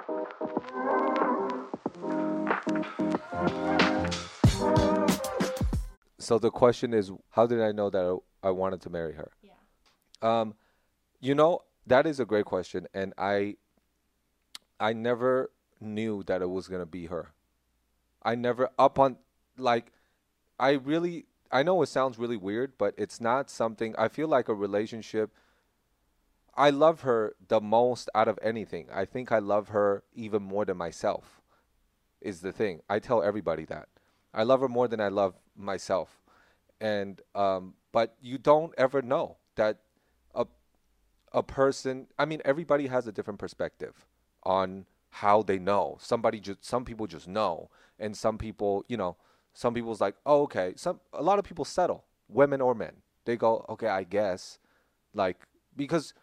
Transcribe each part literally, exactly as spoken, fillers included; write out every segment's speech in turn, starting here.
So the question is, how did I know that I, I wanted to marry her? Yeah. Um, you know, that is a great question, and I I never knew that it was gonna be her. I never up on like I really I know it sounds really weird, but it's not something I feel like a relationship. I love her the most out of anything. I think I love her even more than myself. Is the thing. I tell everybody that. I love her more than I love myself. And um but you don't ever know that a a person, I mean everybody has a different perspective on how they know. Somebody just some people just know, and some people, you know, some people's like, "Oh, okay." Some a lot of people settle, women or men. They go, "Okay, I guess." Like because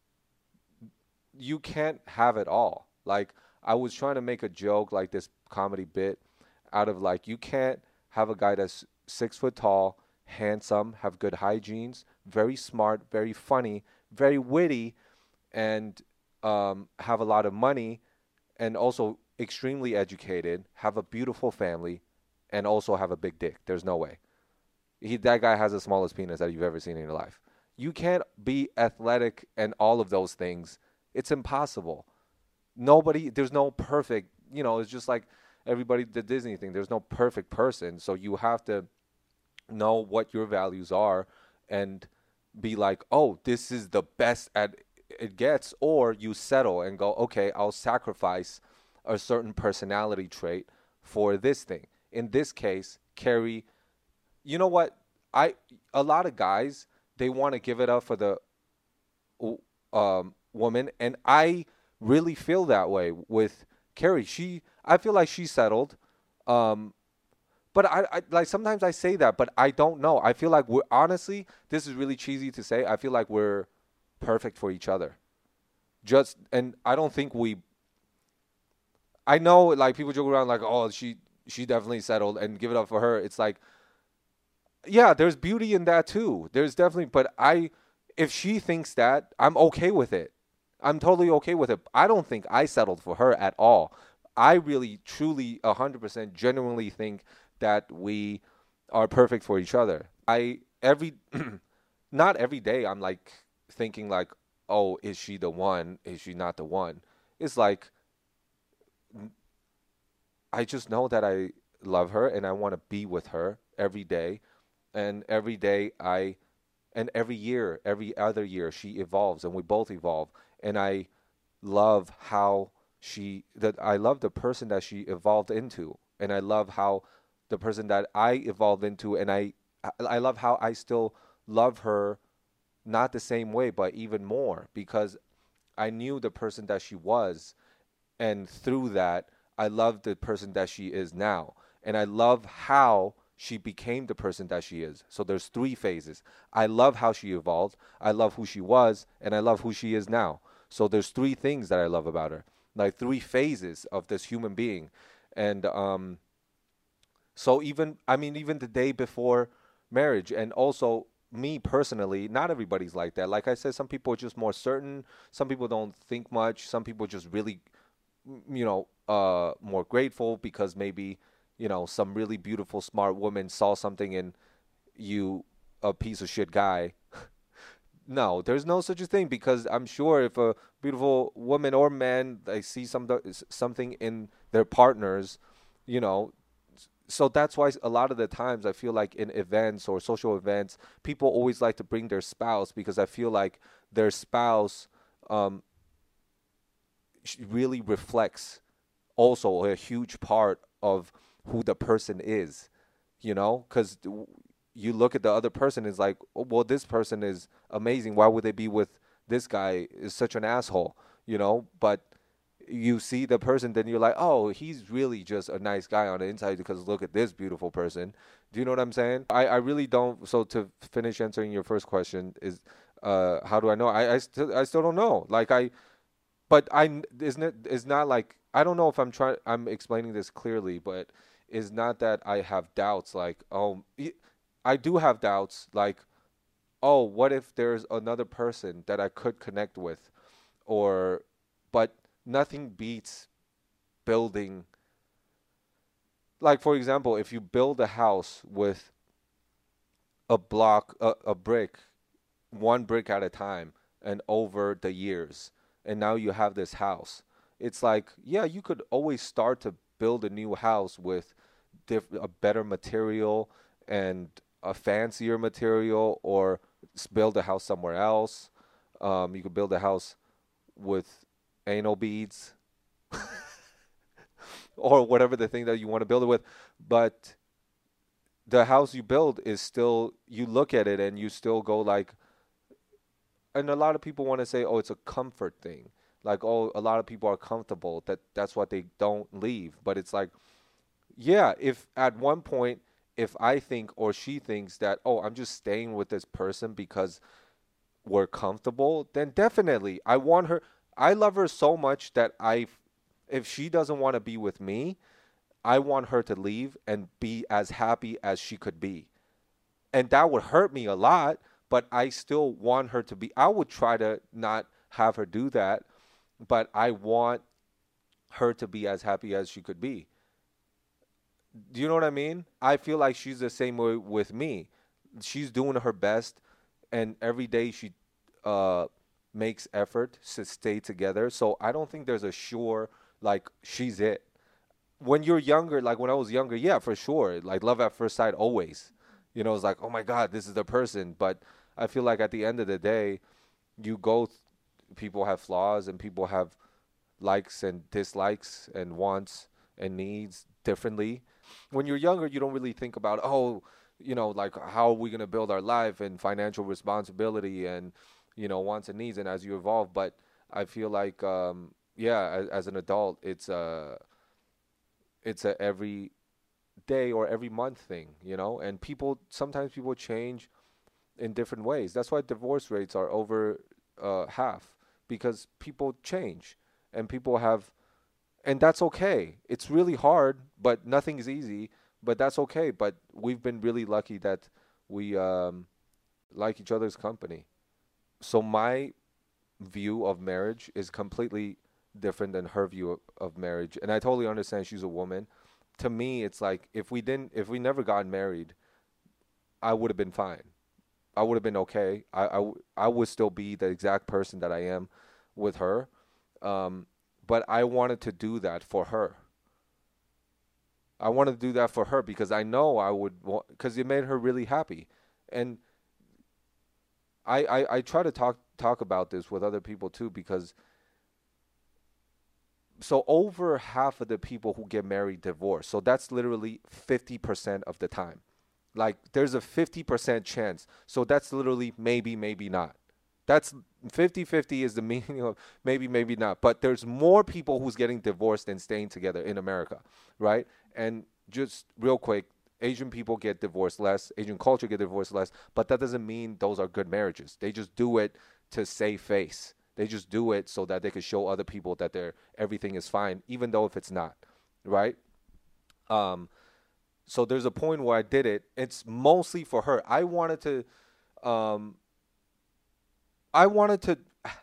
you can't have it all. Like I was trying to make a joke like this comedy bit out of like you can't have a guy that's six foot tall, handsome, have good hygienes, very smart, very funny, very witty, and um, have a lot of money, and also extremely educated, have a beautiful family, and also have a big dick. There's no way. He that guy has the smallest penis that you've ever seen in your life. You can't be athletic and all of those things. It's impossible. Nobody there's no perfect, you know, it's just like everybody the Disney thing. There's no perfect person, so you have to know what your values are and be like, "Oh, this is the best at it gets," or you settle and go, "Okay, I'll sacrifice a certain personality trait for this thing." In this case, Carrie, you know what? I a lot of guys, they want to give it up for the um, woman, and I really feel that way with Carrie. She, I feel like she settled, um, but I, I like sometimes I say that, but I don't know. I feel like we're honestly, this is really cheesy to say. I feel like we're perfect for each other. Just and I don't think we. I know like people joke around like, oh, she she definitely settled and give it up for her. It's like, yeah, there's beauty in that too. There's definitely, but I, if she thinks that, I'm okay with it. I'm totally okay with it. I don't think I settled for her at all. I really, truly, one hundred percent genuinely think that we are perfect for each other. I, every, not every day, I'm like thinking, like, oh, is she the one? Is she not the one? It's like, I just know that I love her and I want to be with her every day. And every day I and every year, every other year, she evolves, and we both evolve. And I love how she that I love the person that she evolved into, and I love how the person that I evolved into, and I I love how I still love her, not the same way, but even more because I knew the person that she was, and through that, I love the person that she is now. And I love how she became the person that she is. So there's three phases. I love how she evolved, I love who she was, and I love who she is now. So there's three things that I love about her. Like three phases of this human being. And um so even I mean even the day before marriage, and also me personally, not everybody's like that. Like I said, some people are just more certain, some people don't think much, some people just really you know, uh, more grateful because maybe, you know, some really beautiful, smart woman saw something in you, a piece of shit guy. No, there's no such a thing because I'm sure if a beautiful woman or man they see some something in their partners, you know, so that's why a lot of the times I feel like in events or social events, people always like to bring their spouse because I feel like their spouse um, really reflects also a huge part of who the person is, you know, because you look at the other person, it's like, oh, well, this person is amazing. Why would they be with this guy? Is such an asshole, you know? But you see the person, then you're like, oh, he's really just a nice guy on the inside because look at this beautiful person. Do you know what I'm saying? I, I really don't. So to finish answering your first question is, uh, how do I know? I, I still I still don't know. Like I but I isn't it is not like I don't know if I'm trying I'm explaining this clearly, but it's not that I have doubts like oh y- I do have doubts like oh what if there's another person that I could connect with or but nothing beats building. Like, for example, if you build a house with a block, a, a brick, one brick at a time, and over the years, and now you have this house. It's like, yeah, you could always start to build a new house with diff- a better material and a fancier material, or s- build a house somewhere else. Um, you could build a house with anal beads or whatever the thing that you want to build it with. But the house you build is still, you look at it and you still go like, and a lot of people want to say, oh, it's a comfort thing. Like, oh, a lot of people are comfortable, that that's what they don't leave. But it's like, yeah, if at one point, if I think or she thinks that, oh, I'm just staying with this person because we're comfortable, then definitely I want her. I love her so much that I, if she doesn't want to be with me, I want her to leave and be as happy as she could be. And that would hurt me a lot, but I still want her to be. I would try to not have her do that, but I want her to be as happy as she could be. Do you know what I mean? I feel like she's the same way with me. She's doing her best, and every day she uh, makes effort to stay together. So I don't think there's a sure, like, she's it. When you're younger, like when I was younger, yeah, for sure. Like, love at first sight, always. You know, it's like, oh my God, this is the person. But I feel like at the end of the day, you go, th- people have flaws and people have likes and dislikes and wants and needs differently. When you're younger, you don't really think about, oh, you know, like, how are we going to build our life and financial responsibility and, you know, wants and needs, and as you evolve. But I feel like, um, yeah, as, as an adult, it's a, it's a every day or every month thing, you know, and people, sometimes people change in different ways. That's why divorce rates are over uh, half, because people change and people have, and that's okay. It's really hard, but nothing is easy, but that's okay. But we've been really lucky that we um, like each other's company. So my view of marriage is completely different than her view of, of marriage. And I totally understand she's a woman. To me, it's like, if we didn't, if we never got married, I would have been fine. I would have been okay. I, I, w- I would still be the exact person that I am with her. Um, but I wanted to do that for her. I wanted to do that for her because I know I would, because it made her really happy. And I, I, I try to talk talk about this with other people too, because so over half of the people who get married divorce. So that's literally fifty percent of the time. Like, there's a fifty percent chance. So that's literally maybe, maybe not. That's fifty-fifty is the meaning of maybe, maybe not. But there's more people who's getting divorced than staying together in America, right? And just real quick, Asian people get divorced less, Asian culture get divorced less, but that doesn't mean those are good marriages. They just do it to save face. They just do it so that they can show other people that they're everything is fine, even though if it's not, right? Um, so there's a point where I did it. It's mostly for her. I wanted to, um, I wanted to,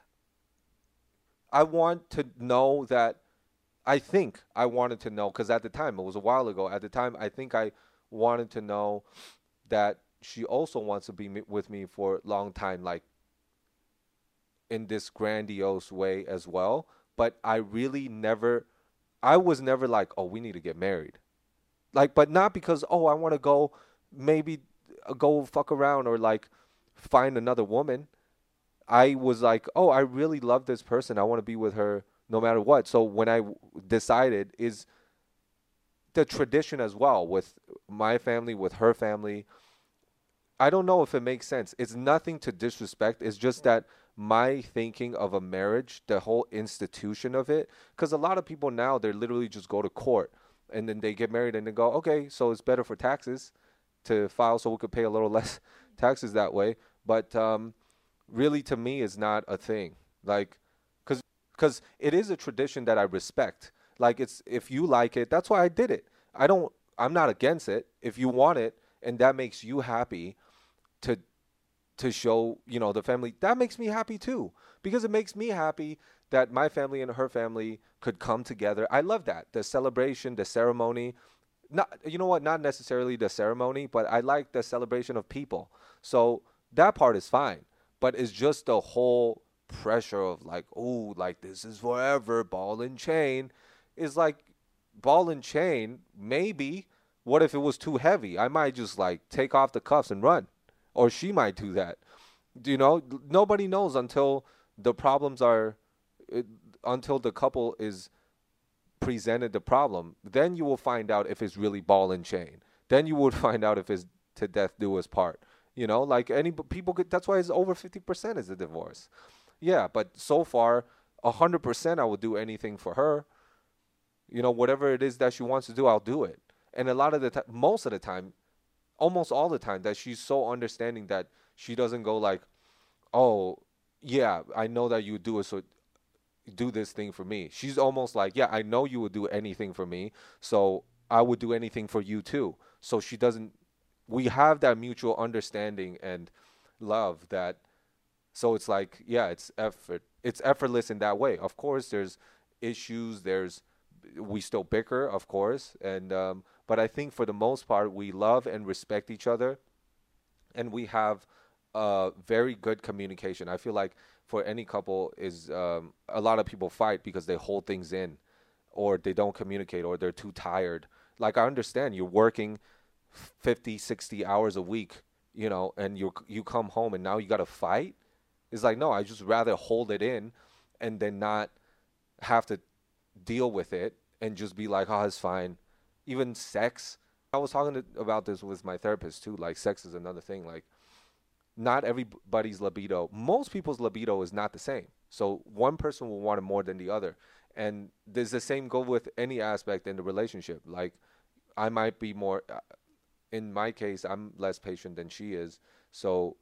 I want to know that. I think I wanted to know, because at the time, it was a while ago. At the time, I think I wanted to know that she also wants to be me, with me for a long time, like in this grandiose way as well. But I really never, I was never like, oh, we need to get married. Like, but not because, oh, I want to go, maybe uh, go fuck around or like find another woman. I was like, oh, I really love this person. I want to be with her no matter what. So when I w- decided, is the tradition as well with my family, with her family. I don't know if it makes sense. It's nothing to disrespect. It's just that my thinking of a marriage, the whole institution of it, because a lot of people now, they literally just go to court and then they get married and they go, okay, so it's better for taxes to file so we could pay a little less taxes that way. But um, really, to me, is not a thing. Like, because because it is a tradition that I respect. Like, it's, if you like it, that's why I did it. I don't. I'm not against it. If you want it and that makes you happy, to to show, you know, the family. That makes me happy too, because it makes me happy that my family and her family could come together. I love that. The celebration, the ceremony. Not, you know what, not necessarily the ceremony, but I like the celebration of people. So that part is fine. But it's just the whole pressure of like, oh, like this is forever, ball and chain. Is like ball and chain, maybe. What if it was too heavy? I might just like take off the cuffs and run. Or she might do that. Do you know? Nobody knows until the problems are, it, until the couple is presented the problem. Then you will find out if it's really ball and chain. Then you would find out if it's to death do us part. You know, like any people could, that's why it's over fifty percent is a divorce. Yeah, but so far, one hundred percent I would do anything for her. You know, whatever it is that she wants to do, I'll do it. And a lot of the time, most of the time, almost all the time, that she's so understanding that she doesn't go like, oh, yeah, I know that you do it, so do this thing for me. She's almost like, yeah, I know you would do anything for me, so I would do anything for you too. So she doesn't, we have that mutual understanding and love that, so it's like, yeah, it's effort. It's effortless in that way. Of course, there's issues, there's, we still bicker, of course, and um, but I think for the most part, we love and respect each other, and we have uh, very good communication. I feel like for any couple is um, a lot of people fight because they hold things in, or they don't communicate, or they're too tired. Like I understand you're working fifty, sixty hours a week, you know, and you you come home and now you got to fight. It's like, no, I just rather hold it in and then not have to deal with it and just be like, oh, it's fine. Even sex. I was talking to, about this with my therapist too. Like sex is another thing. Like not everybody's libido, most people's libido is not the same. So one person will want it more than the other. And there's the same go with any aspect in the relationship. Like I might be more, uh, in my case, I'm less patient than she is. So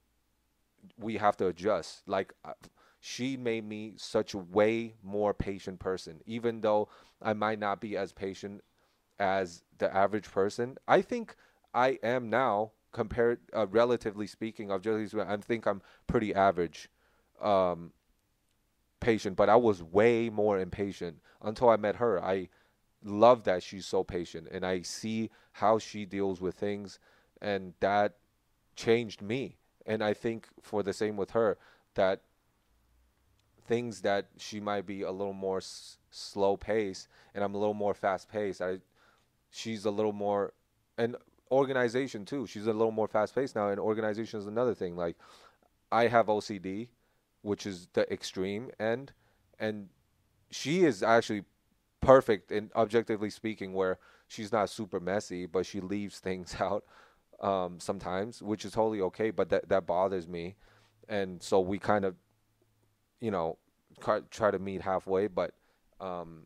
we have to adjust. Like uh, she made me such a way more patient person, even though I might not be as patient as the average person. I think I am now, compared, uh, relatively speaking, of just, I think I'm pretty average, um, patient, but I was way more impatient until I met her. I love that she's so patient, and I see how she deals with things, and that changed me. And I think for the same with her, that things that she might be a little more s- slow pace, and I'm a little more fast paced. I she's a little more, and organization too. She's a little more fast paced now, and organization is another thing. Like I have O C D, which is the extreme end, and she is actually perfect in objectively speaking, where she's not super messy, but she leaves things out um, sometimes, which is totally okay. But that that bothers me, and so we kind of, you know, try, try to meet halfway. But um,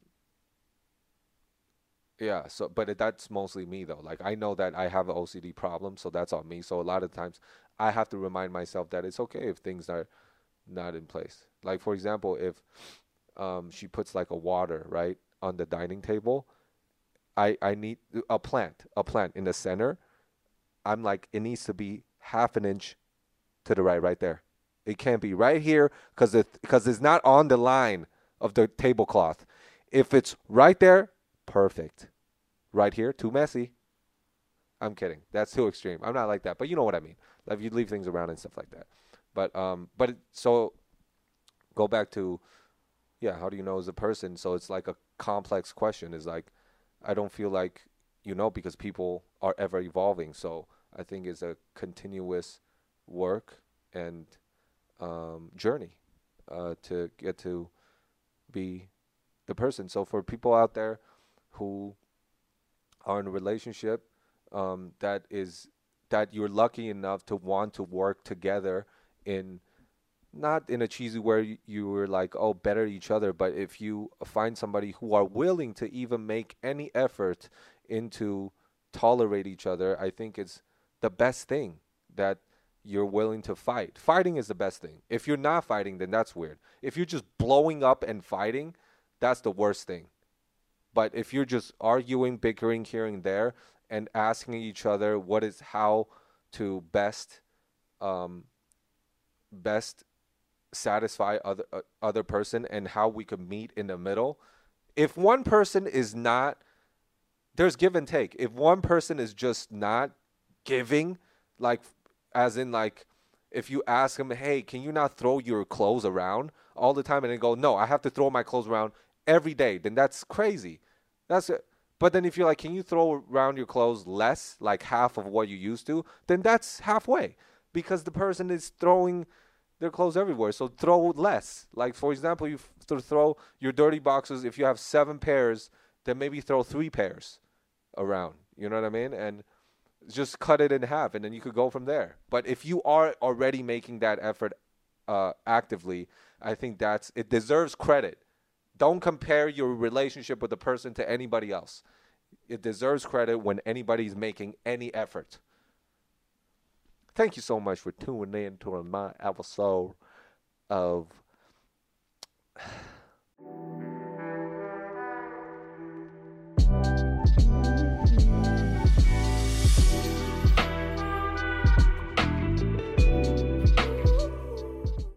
yeah, so but it, that's mostly me though. Like I know that I have an O C D problem, so that's on me. So a lot of times I have to remind myself that it's okay if things are not in place. Like for example, if um, she puts like a water right on the dining table, I I need a plant, a plant in the center. I'm like, it needs to be half an inch to the right, right there. It can't be right here because it because it's not on the line of the tablecloth. If it's right there, perfect. Right here, too messy. I'm kidding. That's too extreme. I'm not like that, but you know what I mean. Like you leave things around and stuff like that. But um, but it, so go back to, yeah. How do you know as a person? So it's like a complex question. Is like I don't feel like you know because people are ever evolving. So I think it's a continuous work and um, journey uh, to get to be the person. So for people out there who are in a relationship um, that is that you're lucky enough to want to work together in, not in a cheesy where y- you were like, oh, better each other, but if you find somebody who are willing to even make any effort into tolerate each other, I think it's the best thing that you're willing to fight. Fighting is the best thing. If you're not fighting, then that's weird. If you're just blowing up and fighting, that's the worst thing. But if you're just arguing, bickering here and there, and asking each other what is how to best um, best satisfy other uh, other person and how we could meet in the middle. If one person is not, there's give and take. If one person is just not giving, like, as in, like, if you ask him, hey, can you not throw your clothes around all the time? And they go, no, I have to throw my clothes around every day. Then that's crazy. That's it. But then if you're like, can you throw around your clothes less, like half of what you used to? Then that's halfway, because the person is throwing their clothes everywhere. So throw less. Like, for example, you f- throw your dirty boxes. If you have seven pairs, then maybe throw three pairs around. You know what I mean? And just cut it in half, and then you could go from there. But if you are already making that effort uh, actively, I think that's it deserves credit. Don't compare your relationship with the person to anybody else. It deserves credit when anybody's making any effort. Thank you so much for tuning in to my episode of